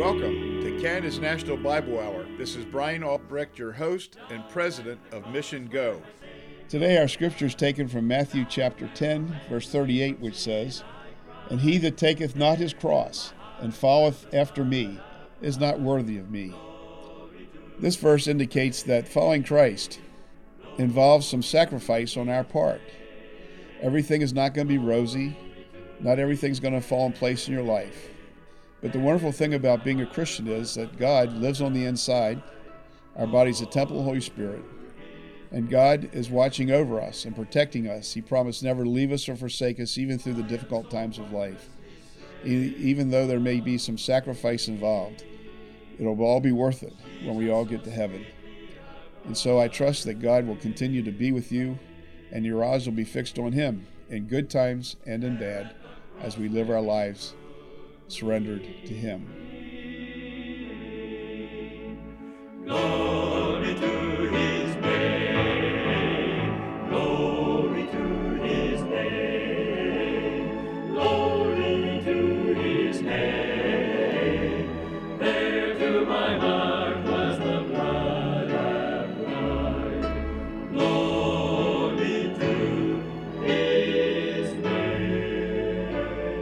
Welcome to Canada's National Bible Hour. This is Brian Albrecht, your host and president of Mission Go. Today our scripture is taken from Matthew chapter 10, verse 38, which says, "And he that taketh not his cross, and followeth after me, is not worthy of me." This verse indicates that following Christ involves some sacrifice on our part. Everything is not going to be rosy. Not everything's going to fall in place in your life. But the wonderful thing about being a Christian is that God lives on the inside. Our body's a temple of the Holy Spirit. And God is watching over us and protecting us. He promised never to leave us or forsake us, even through the difficult times of life. Even though there may be some sacrifice involved, it'll all be worth it when we all get to heaven. And so I trust that God will continue to be with you, and your eyes will be fixed on Him in good times and in bad, as we live our lives surrendered to Him. Glory to His name, glory to His name, glory to His name. There to my heart was the blood applied. Glory to His name.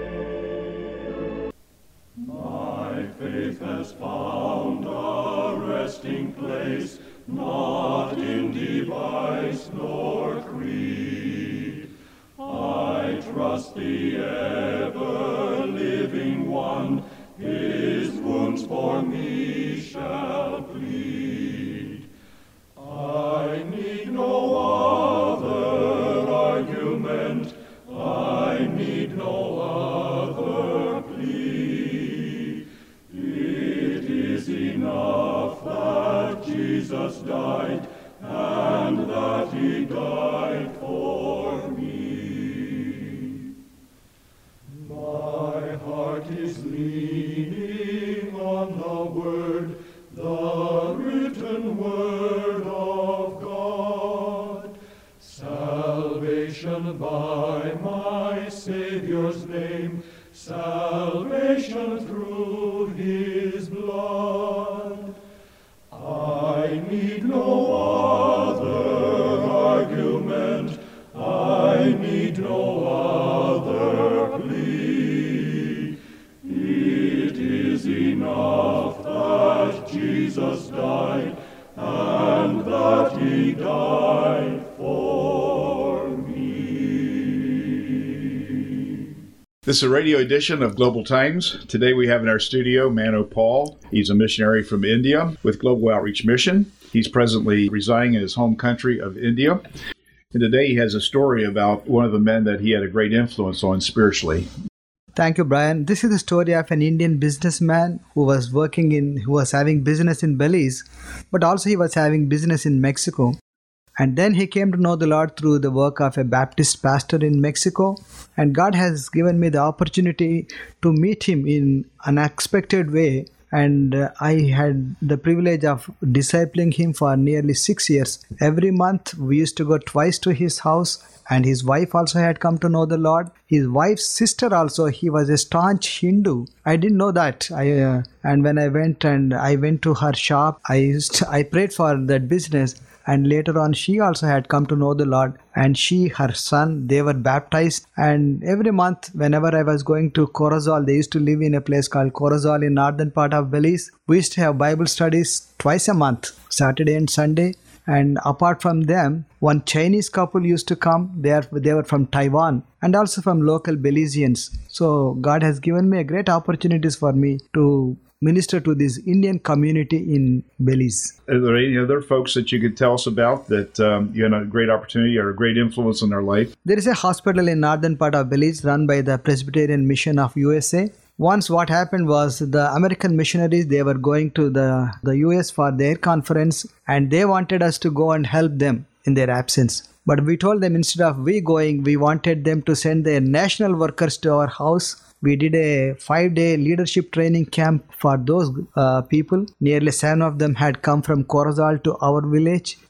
My faith has found a resting place, not in device nor creed. I trust the ever-living One, His wounds for me shall plead. I need no other argument, I need no other plea. It is enough that Jesus died, and that He died for me. My heart is leaning on the Word, the written Word of God. Salvation by my Savior's name, salvation through His blood. I need no other argument, I need no other plea. It is enough that Jesus died, and that He died for me. This is a radio edition of Global Times. Today we have in our studio Mano Paul. He's a missionary from India with Global Outreach Mission. He's presently residing in his home country of India. And today he has a story about one of the men that he had a great influence on spiritually. Thank you, Brian. This is the story of an Indian businessman who was having business in Belize, but also he was having business in Mexico. And then he came to know the Lord through the work of a Baptist pastor in Mexico. And God has given me the opportunity to meet him in an unexpected way. And I had the privilege of discipling him for nearly 6 years. Every month we used to go twice to his house. And his wife also had come to know the Lord. His wife's sister also, he was a staunch Hindu. I didn't know that. And when I went to her shop, I prayed for that business. And later on, she also had come to know the Lord. And her son, they were baptized. And every month, whenever I was going to Corozal, they used to live in a place called Corozal in northern part of Belize. We used to have Bible studies twice a month, Saturday and Sunday. And apart from them, one Chinese couple used to come. They were from Taiwan and also from local Belizeans. So God has given me a great opportunities for me to minister to this Indian community in Belize. Are there any other folks that you could tell us about that you had a great opportunity or a great influence in their life? There is a hospital in northern part of Belize run by the Presbyterian Mission of USA. Once what happened was the American missionaries, they were going to the US for their conference, and they wanted us to go and help them in their absence. But we told them instead of we going, we wanted them to send their national workers to our house. We did a 5-day leadership training camp for those people. Nearly 7 of them had come from Corozal to our village.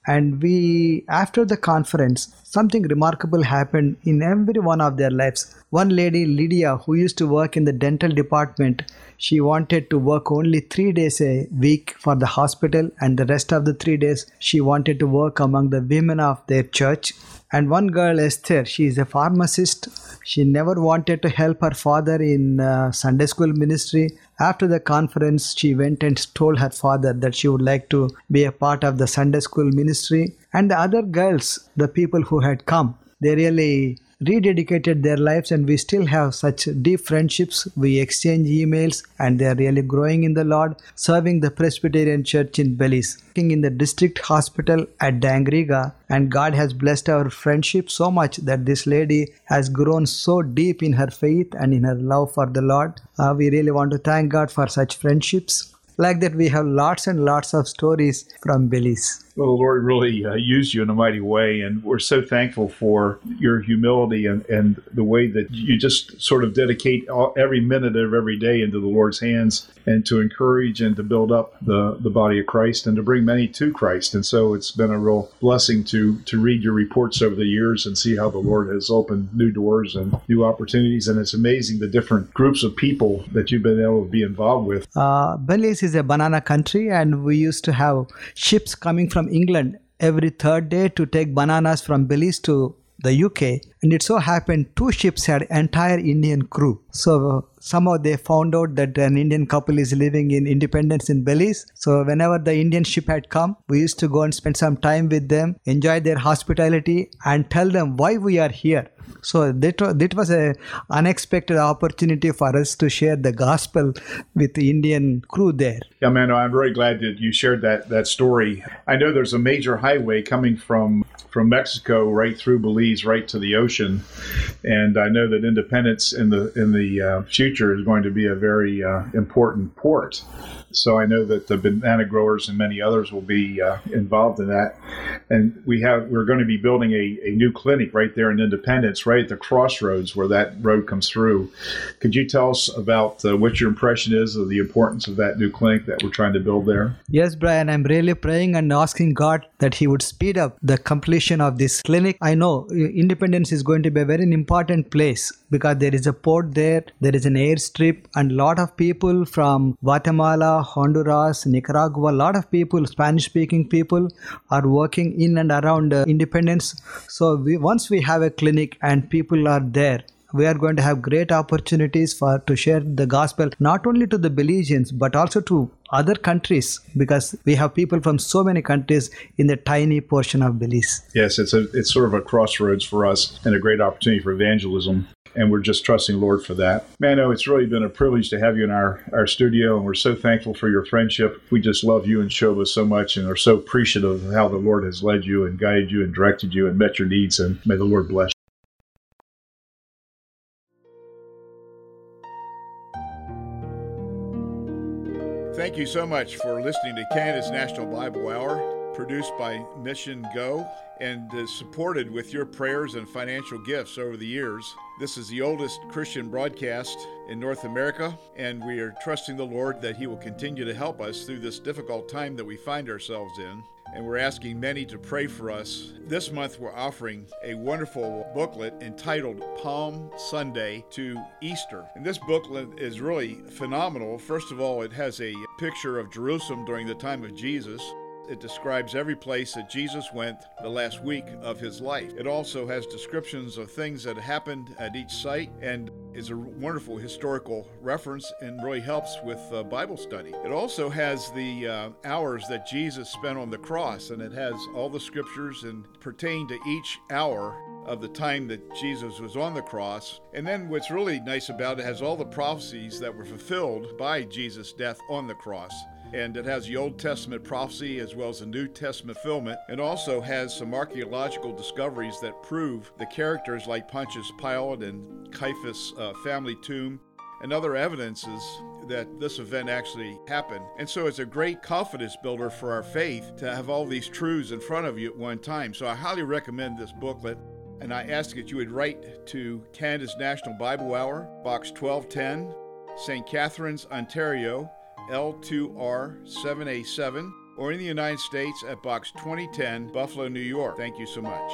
And after the conference, something remarkable happened in every one of their lives. One lady, Lydia, who used to work in the dental department, she wanted to work only 3 days a week for the hospital, and the rest of the 3 days she wanted to work among the women of their church. And one girl, Esther, she is a pharmacist. She never wanted to help her father in Sunday school ministry. After the conference, she went and told her father that she would like to be a part of the Sunday school ministry. And the other girls, the people who had come, they really rededicated their lives, and we still have such deep friendships. We exchange emails, and they are really growing in the Lord, serving the Presbyterian Church in Belize, working in the district hospital at Dangriga, and God has blessed our friendship so much that this lady has grown so deep in her faith and in her love for the Lord. We really want to thank God for such friendships. Like that, we have lots and lots of stories from Belize. Well, the Lord really used you in a mighty way, and we're so thankful for your humility and the way that you just sort of dedicate every minute of every day into the Lord's hands, and to encourage and to build up the body of Christ and to bring many to Christ. And so it's been a real blessing to read your reports over the years and see how the Lord has opened new doors and new opportunities. And it's amazing the different groups of people that you've been able to be involved with. Belize is a banana country, and we used to have ships coming from England every third day to take bananas from Belize to the UK. And it so happened 2 ships had entire Indian crew. So somehow they found out that an Indian couple is living in Independence in Belize. So whenever the Indian ship had come, we used to go and spend some time with them, enjoy their hospitality, and tell them why we are here. So that was an unexpected opportunity for us to share the gospel with the Indian crew there. Yeah, man, I'm very glad that you shared that story. I know there's a major highway coming from Mexico right through Belize, right to the ocean, and I know that Independence in the future is going to be a very important port. So I know that the banana growers and many others will be involved in that. And we're going to be building a new clinic right there in Independence, right at the crossroads where that road comes through. Could you tell us about what your impression is of the importance of that new clinic that we're trying to build there? Yes, Brian, I'm really praying and asking God that He would speed up the completion of this clinic. I know Independence is going to be a very important place because there is a port there is an airstrip, and a lot of people from Guatemala, Honduras, Nicaragua, a lot of people, Spanish-speaking people, are working in and around Independence. So once we have a clinic and people are there, we are going to have great opportunities to share the gospel, not only to the Belizeans, but also to other countries, because we have people from so many countries in the tiny portion of Belize. Yes, it's sort of a crossroads for us and a great opportunity for evangelism. And we're just trusting the Lord for that. Mano, it's really been a privilege to have you in our studio, and we're so thankful for your friendship. We just love you and Shobha so much, and are so appreciative of how the Lord has led you and guided you and directed you and met your needs, and may the Lord bless you. Thank you so much for listening to Canada's National Bible Hour, produced by Mission Go, and supported with your prayers and financial gifts over the years. This is the oldest Christian broadcast in North America, and we are trusting the Lord that He will continue to help us through this difficult time that we find ourselves in. And we're asking many to pray for us. This month we're offering a wonderful booklet entitled Palm Sunday to Easter. And this booklet is really phenomenal. First of all, it has a picture of Jerusalem during the time of Jesus. It describes every place that Jesus went the last week of His life. It also has descriptions of things that happened at each site, and is a wonderful historical reference and really helps with Bible study. It also has the hours that Jesus spent on the cross, and it has all the scriptures and pertain to each hour of the time that Jesus was on the cross. And then what's really nice about it has all the prophecies that were fulfilled by Jesus' death on the cross. And it has the Old Testament prophecy as well as the New Testament fulfillment. It also has some archaeological discoveries that prove the characters like Pontius Pilate and Caiaphas' family tomb, and other evidences that this event actually happened. And so it's a great confidence builder for our faith to have all these truths in front of you at one time. So I highly recommend this booklet, and I ask that you would write to Canada's National Bible Hour, Box 1210, St. Catharines, Ontario, L2R7A7, or in the United States at Box 2010, Buffalo, New York. Thank you so much.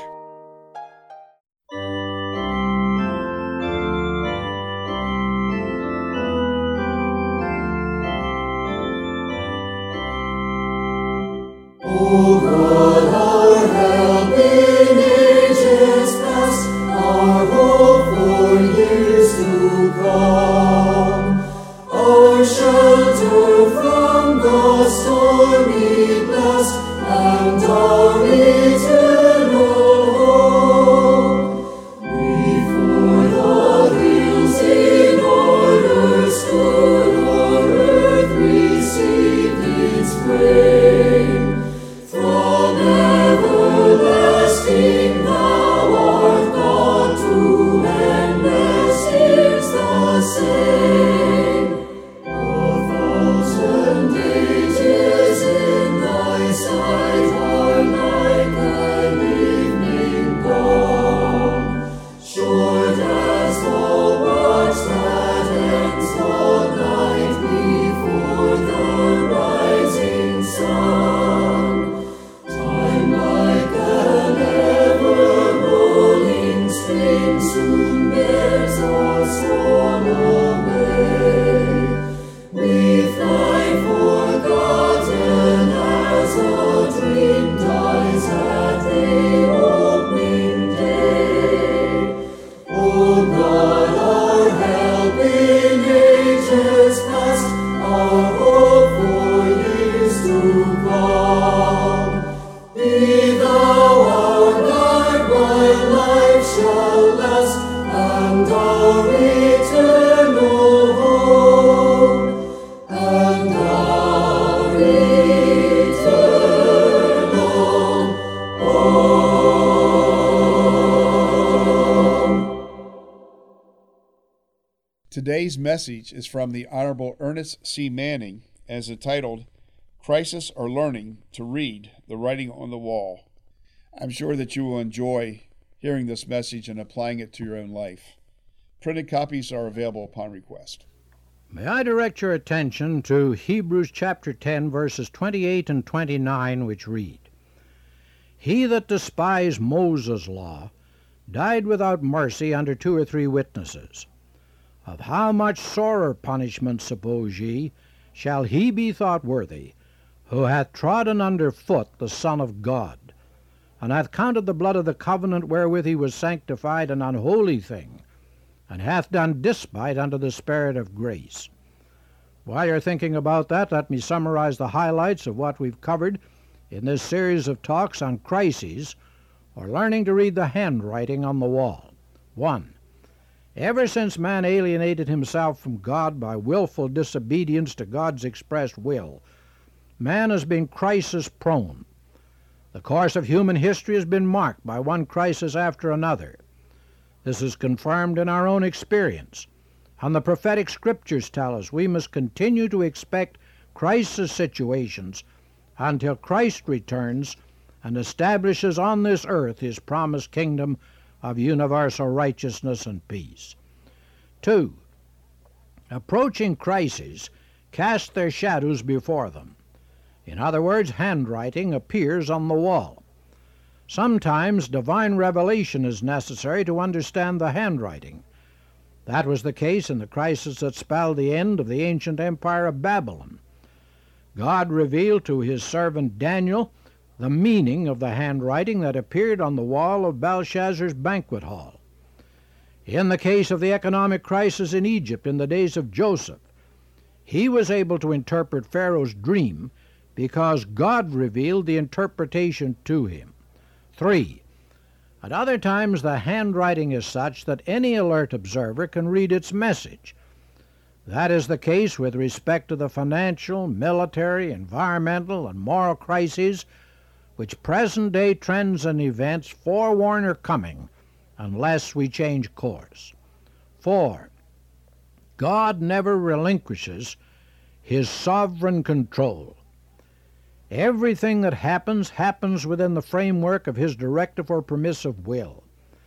O God, our help in ages past, our hope for years to come, our shelter from the stormy blast, and our eternal hope. Before the hills in order stood, our earth received its frame. From everlasting thou art God, to endless years the same. A thousand ages in thy sight are like an evening dawn, short as the watch that ends the night before the rising sun. Time like an ever-rolling stream soon bears us all away. We fly forgotten as a dream dies at the opening day. O God, our help in ages past, our hope for years to come. Be thou our guide while life shall last, and our eternal hope, and our eternal hope. Today's message is from the Honorable Ernest C. Manning, as entitled, Crisis or Learning to Read the Writing on the Wall. I'm sure that you will enjoy hearing this message and applying it to your own life. Printed copies are available upon request. May I direct your attention to Hebrews chapter 10, verses 28 and 29, which read, He that despised Moses' law died without mercy under 2 or 3 witnesses. Of how much sorer punishment, suppose ye, shall he be thought worthy, who hath trodden under foot the Son of God, and hath counted the blood of the covenant wherewith he was sanctified an unholy thing, and hath done despite unto the Spirit of grace. While you're thinking about that, let me summarize the highlights of what we've covered in this series of talks on crises, or learning to read the handwriting on the wall. 1. Ever since man alienated himself from God by willful disobedience to God's expressed will, man has been crisis-prone. The course of human history has been marked by one crisis after another. This is confirmed in our own experience, and the prophetic scriptures tell us we must continue to expect crisis situations until Christ returns and establishes on this earth his promised kingdom of universal righteousness and peace. 2. Approaching crises cast their shadows before them. In other words, handwriting appears on the wall. Sometimes divine revelation is necessary to understand the handwriting. That was the case in the crisis that spelled the end of the ancient empire of Babylon. God revealed to his servant Daniel the meaning of the handwriting that appeared on the wall of Belshazzar's banquet hall. In the case of the economic crisis in Egypt in the days of Joseph, he was able to interpret Pharaoh's dream because God revealed the interpretation to him. 3. At other times the handwriting is such that any alert observer can read its message. That is the case with respect to the financial, military, environmental, and moral crises which present-day trends and events forewarn are coming unless we change course. 4. God never relinquishes his sovereign control. Everything that happens within the framework of his directive or permissive will.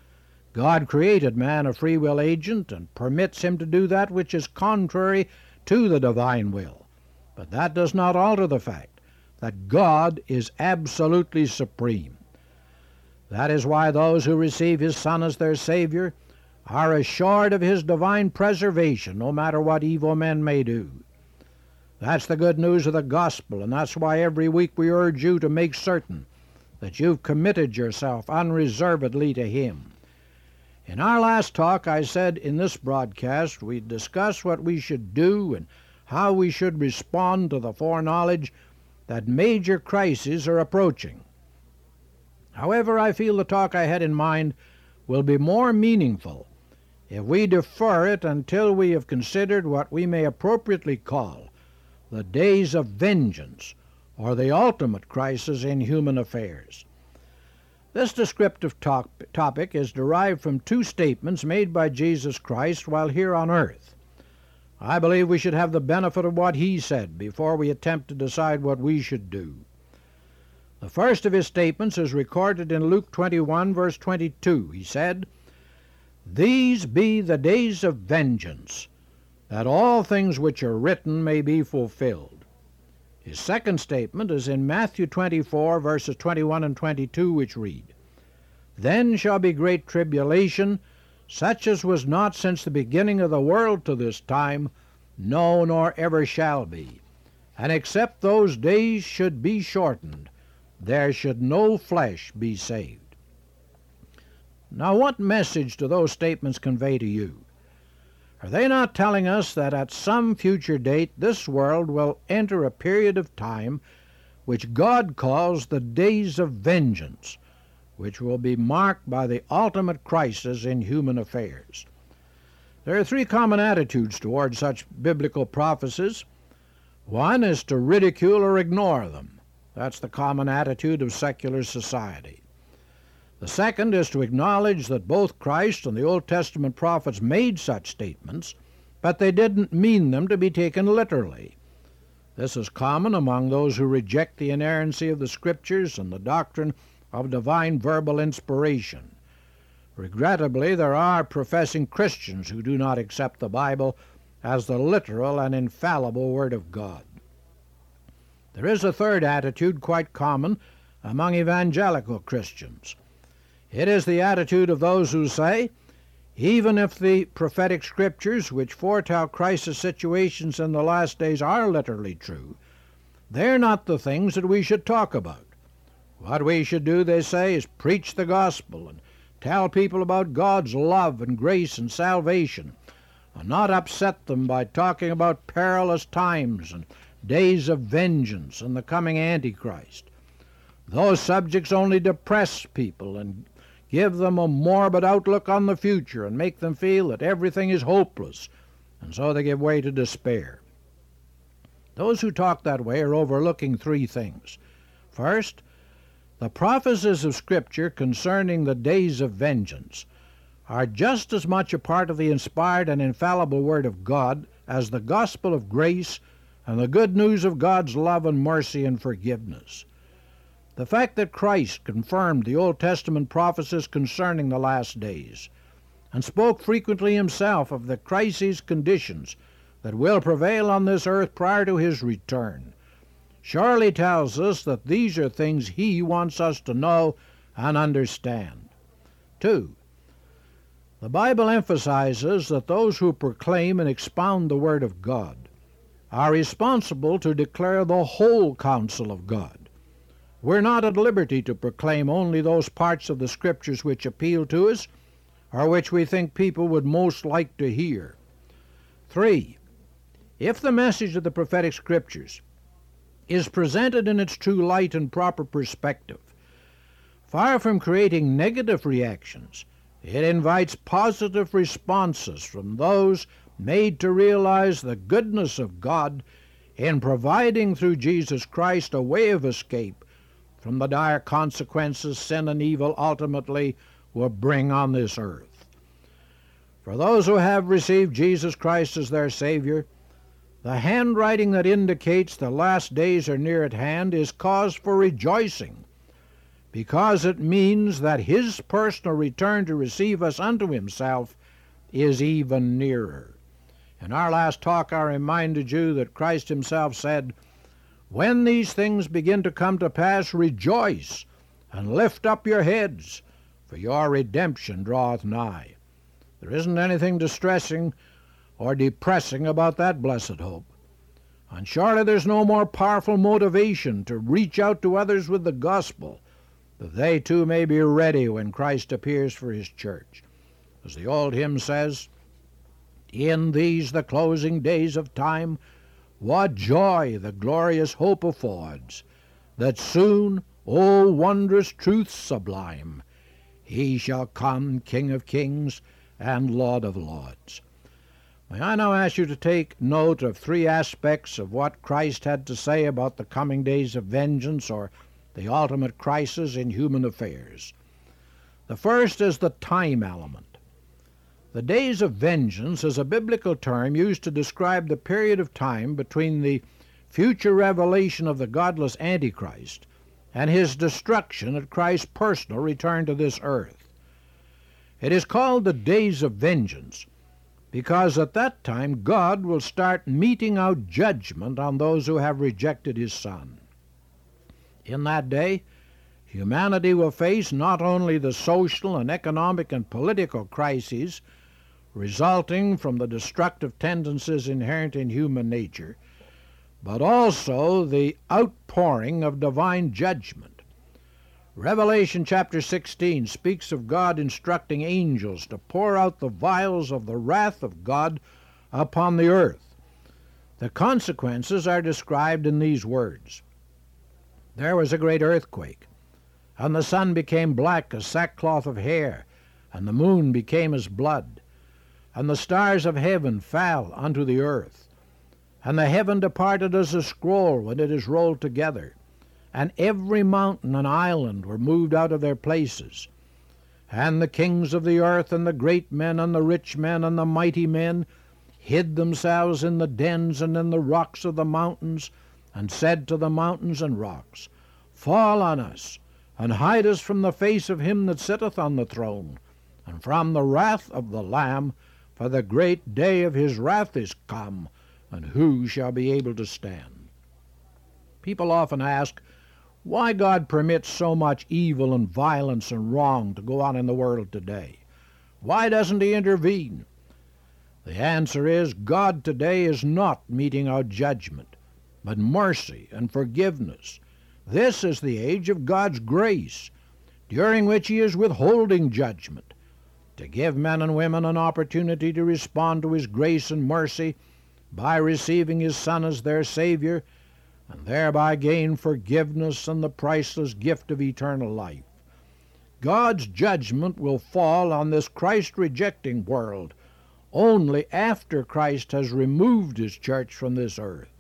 God created man a free will agent and permits him to do that which is contrary to the divine will. But that does not alter the fact that God is absolutely supreme. That is why those who receive His Son as their Savior are assured of His divine preservation, no matter what evil men may do. That's the good news of the gospel, and that's why every week we urge you to make certain that you've committed yourself unreservedly to Him. In our last talk, I said in this broadcast we'd discuss what we should do and how we should respond to the foreknowledge that major crises are approaching. However, I feel the talk I had in mind will be more meaningful if we defer it until we have considered what we may appropriately call the days of vengeance, or the ultimate crisis in human affairs. This descriptive topic is derived from two statements made by Jesus Christ while here on earth. I believe we should have the benefit of what He said before we attempt to decide what we should do. The first of His statements is recorded in Luke 21, verse 22. He said, "These be the days of vengeance, that all things which are written may be fulfilled." His second statement is in Matthew 24, verses 21 and 22, which read, "Then shall be great tribulation, such as was not since the beginning of the world to this time, no, nor ever shall be. And except those days should be shortened, there should no flesh be saved." Now, what message do those statements convey to you? Are they not telling us that at some future date this world will enter a period of time which God calls the days of vengeance, which will be marked by the ultimate crisis in human affairs? There are three common attitudes toward such biblical prophecies. One is to ridicule or ignore them. That's the common attitude of secular society. The second is to acknowledge that both Christ and the Old Testament prophets made such statements, but they didn't mean them to be taken literally. This is common among those who reject the inerrancy of the Scriptures and the doctrine of divine verbal inspiration. Regrettably, there are professing Christians who do not accept the Bible as the literal and infallible Word of God. There is a third attitude quite common among evangelical Christians. It is the attitude of those who say, even if the prophetic Scriptures which foretell crisis situations in the last days are literally true, they're not the things that we should talk about. What we should do, they say, is preach the gospel and tell people about God's love and grace and salvation, and not upset them by talking about perilous times and days of vengeance and the coming Antichrist. Those subjects only depress people and give them a morbid outlook on the future and make them feel that everything is hopeless, and so they give way to despair. Those who talk that way are overlooking three things. First, the prophecies of Scripture concerning the days of vengeance are just as much a part of the inspired and infallible Word of God as the gospel of grace and the good news of God's love and mercy and forgiveness. The fact that Christ confirmed the Old Testament prophecies concerning the last days and spoke frequently Himself of the crises conditions that will prevail on this earth prior to His return surely tells us that these are things He wants us to know and understand. 2. The Bible emphasizes that those who proclaim and expound the Word of God are responsible to declare the whole counsel of God. We're not at liberty to proclaim only those parts of the Scriptures which appeal to us or which we think people would most like to hear. 3. If the message of the prophetic Scriptures is presented in its true light and proper perspective, far from creating negative reactions, it invites positive responses from those made to realize the goodness of God in providing through Jesus Christ a way of escape from the dire consequences sin and evil ultimately will bring on this earth. For those who have received Jesus Christ as their Savior, the handwriting that indicates the last days are near at hand is cause for rejoicing, because it means that His personal return to receive us unto Himself is even nearer. In our last talk I reminded you that Christ Himself said, When these things begin to come to pass, rejoice, and lift up your heads, for your redemption draweth nigh. There isn't anything distressing or depressing about that blessed hope. And surely there's no more powerful motivation to reach out to others with the gospel, that they too may be ready when Christ appears for his church. As the old hymn says, in these the closing days of time, what joy the glorious hope affords, that soon, O wondrous truth sublime, he shall come, King of kings and Lord of lords. May I now ask you to take note of three aspects of what Christ had to say about the coming days of vengeance, or the ultimate crisis in human affairs. The first is the time element. The days of vengeance is a biblical term used to describe the period of time between the future revelation of the godless Antichrist and his destruction at Christ's personal return to this earth. It is called the days of vengeance because at that time God will start meting out judgment on those who have rejected his Son. In that day, humanity will face not only the social and economic and political crises resulting from the destructive tendencies inherent in human nature, but also the outpouring of divine judgment. Revelation chapter 16 speaks of God instructing angels to pour out the vials of the wrath of God upon the earth. The consequences are described in these words. There was a great earthquake, and the sun became black as sackcloth of hair, and the moon became as blood, and the stars of heaven fell unto the earth, and the heaven departed as a scroll when it is rolled together, and every mountain and island were moved out of their places. And the kings of the earth, and the great men, and the rich men, and the mighty men, hid themselves in the dens and in the rocks of the mountains, and said to the mountains and rocks, Fall on us, and hide us from the face of him that sitteth on the throne, and from the wrath of the Lamb, for the great day of his wrath is come, and who shall be able to stand? People often ask why God permits so much evil and violence and wrong to go on in the world today. Why doesn't he intervene? The answer is God today is not meting out judgment, but mercy and forgiveness. This is the age of God's grace, during which he is withholding judgment, to give men and women an opportunity to respond to his grace and mercy by receiving his Son as their Savior, and thereby gain forgiveness and the priceless gift of eternal life. God's judgment will fall on this Christ-rejecting world only after Christ has removed his church from this earth.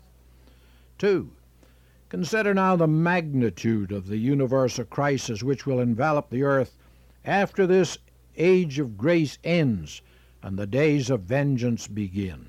2. Consider now the magnitude of the universal crisis which will envelop the earth after this age of grace ends and the days of vengeance begin.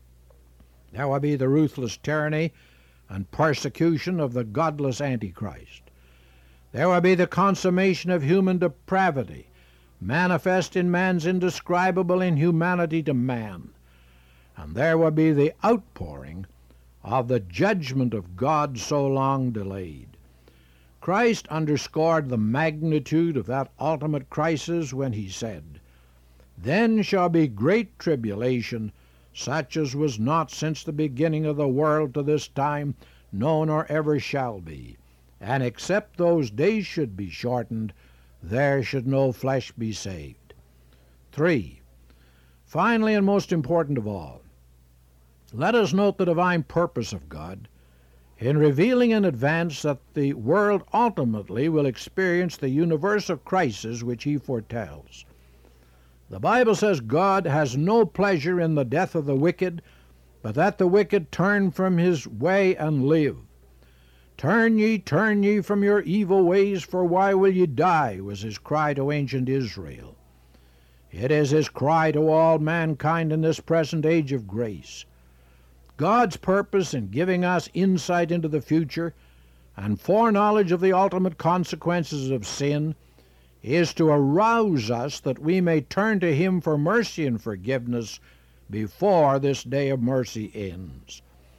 There will be the ruthless tyranny and persecution of the godless Antichrist. There will be the consummation of human depravity, manifest in man's indescribable inhumanity to man. And there will be the outpouring of the judgment of God so long delayed. Christ underscored the magnitude of that ultimate crisis when he said, Then shall be great tribulation, such as was not since the beginning of the world to this time, no nor ever shall be. And except those days should be shortened, there should no flesh be saved. 3. Finally, and most important of all, let us note the divine purpose of God in revealing in advance that the world ultimately will experience the universal crisis which he foretells. The Bible says God has no pleasure in the death of the wicked, but that the wicked turn from his way and live. Turn ye from your evil ways, for why will ye die, was his cry to ancient Israel. It is his cry to all mankind in this present age of grace. God's purpose in giving us insight into the future and foreknowledge of the ultimate consequences of sin is to arouse us that we may turn to him for mercy and forgiveness before this day of mercy ends.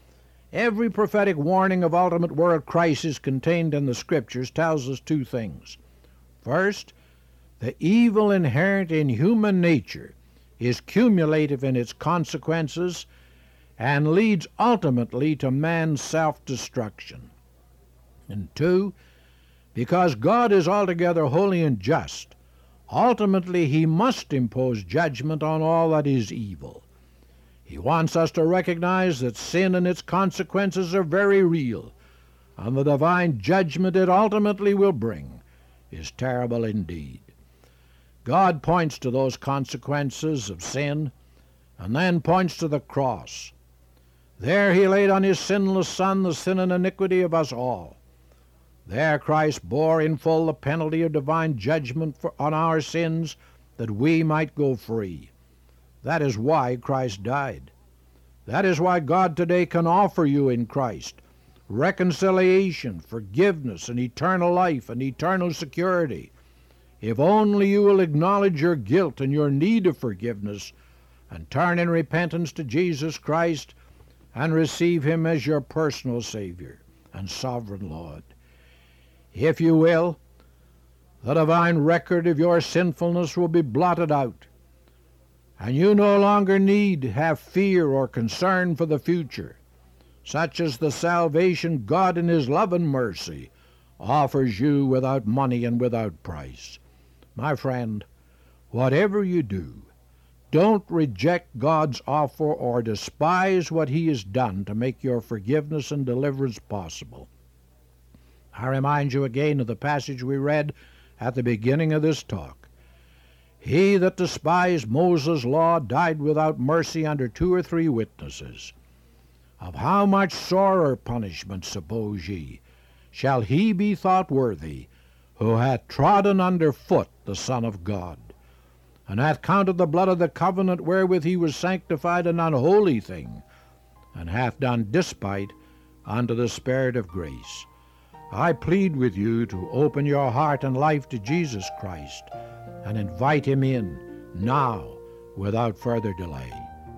Every prophetic warning of ultimate world crisis contained in the Scriptures tells us two things. First, the evil inherent in human nature is cumulative in its consequences and leads ultimately to man's self-destruction. And two, because God is altogether holy and just, ultimately he must impose judgment on all that is evil. He wants us to recognize that sin and its consequences are very real, and the divine judgment it ultimately will bring is terrible indeed. God points to those consequences of sin and then points to the cross. There he laid on his sinless Son the sin and iniquity of us all. There Christ bore in full the penalty of divine judgment on our sins that we might go free. That is why Christ died. That is why God today can offer you in Christ reconciliation, forgiveness, and eternal life and eternal security. If only you will acknowledge your guilt and your need of forgiveness and turn in repentance to Jesus Christ and receive him as your personal Savior and sovereign Lord. If you will, the divine record of your sinfulness will be blotted out, and you no longer need have fear or concern for the future. Such as the salvation God in his love and mercy offers you without money and without price. My friend, whatever you do, don't reject God's offer or despise what he has done to make your forgiveness and deliverance possible. I remind you again of the passage we read at the beginning of this talk. He that despised Moses' law died without mercy under 2 or 3 witnesses. Of how much sorer punishment, suppose ye, shall he be thought worthy, who hath trodden under foot the Son of God, and hath counted the blood of the covenant wherewith he was sanctified an unholy thing, and hath done despite unto the Spirit of grace. I plead with you to open your heart and life to Jesus Christ, and invite him in now without further delay.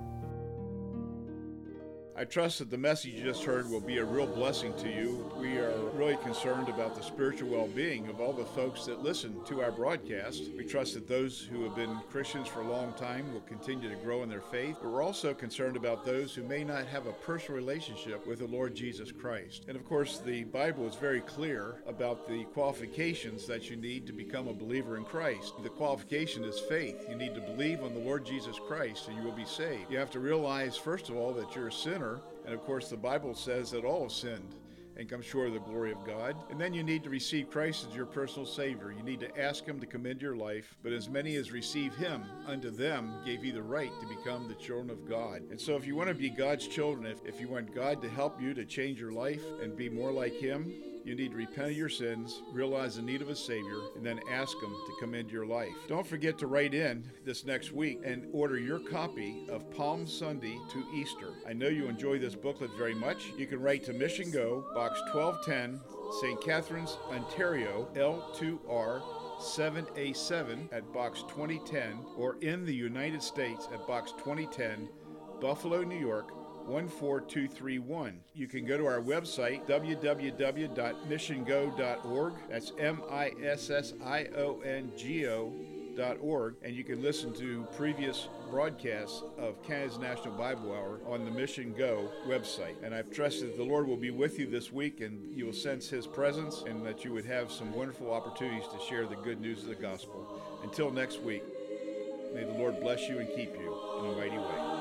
I trust that the message you just heard will be a real blessing to you. We are really concerned about the spiritual well-being of all the folks that listen to our broadcast. We trust that those who have been Christians for a long time will continue to grow in their faith, but we're also concerned about those who may not have a personal relationship with the Lord Jesus Christ. And of course, the Bible is very clear about the qualifications that you need to become a believer in Christ. The qualification is faith. You need to believe on the Lord Jesus Christ and you will be saved. You have to realize, first of all, that you're a sinner. And of course, the Bible says that all have sinned and come short of the glory of God. And then you need to receive Christ as your personal Savior. You need to ask him to come into your life. But as many as receive him, unto them gave he the right to become the children of God. And so if you want to be God's children, if you want God to help you to change your life and be more like him, you need to repent of your sins, realize the need of a Savior, and then ask him to come into your life. Don't forget to write in this next week and order your copy of Palm Sunday to Easter. I know you enjoy this booklet very much. You can write to Mission Go, Box 1210, St. Catharines, Ontario, L2R 7A7 at Box 2010, or in the United States at Box 2010, Buffalo, New York, 14231. You can go to our website, www.missiongo.org. That's MISSIONGO.org. And you can listen to previous broadcasts of Canada's National Bible Hour on the Mission Go website. And I've trusted that the Lord will be with you this week and you will sense his presence and that you would have some wonderful opportunities to share the good news of the gospel. Until next week, may the Lord bless you and keep you in a mighty way.